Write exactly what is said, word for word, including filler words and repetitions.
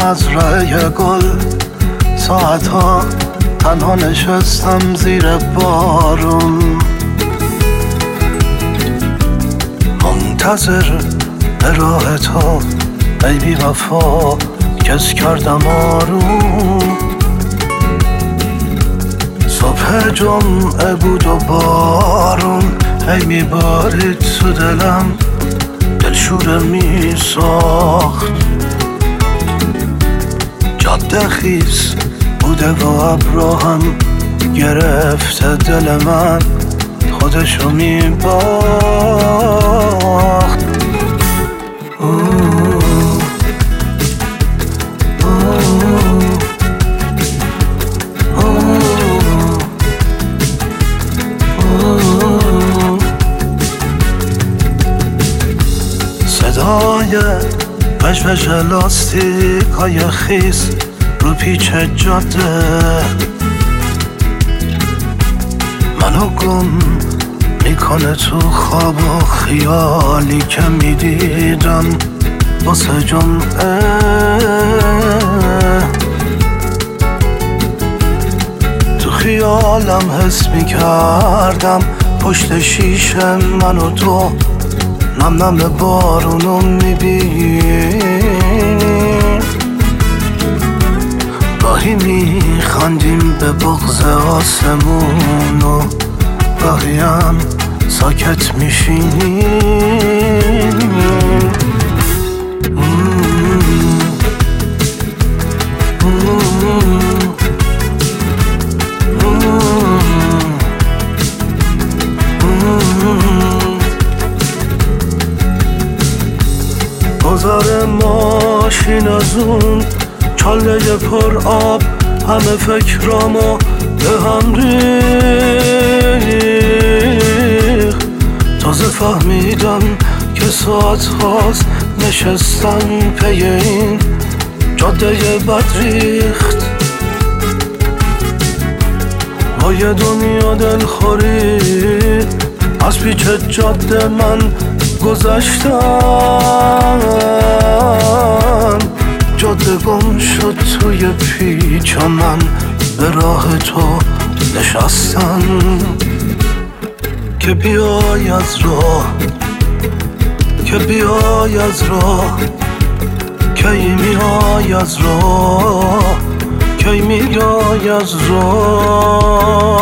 مزرعه گل ساعتها تنها نشستم زیر بارون، منتظر به راه تو ای بی وفا کس کردم آروم. صبح جمعه بود و بارون هی میبارید تو دلم، دلشوره می ساخت. جاده خیس بوده و ابرو گرفته دل من خودشو می باخت. صدای وژوژ لاستیک های خیس رو پیچ جاده منو گم میکنه تو خواب و خیالی که میدیدم واسه جمعه. تو خیالم حس میکردم پشت شیشه من و تو نم نم بارونو میبینیم، گاهی میخندیم به بغض آسمون و گاهی هم ساکت میشینیم. گذار ماشین از اون چاله پر آب همه فکرامو به هم ریخ. تازه فهمیدم که ساعت هاست نشستم پی این جاده بد ریخت. با یه دنیا دلخوری از پیچ جاده من گذشتم، جاده گم شد توی پیچ و من به راه تو نشستم. که بیای از راه، که بیای از راه، کی میای از راه، کی میای از راه.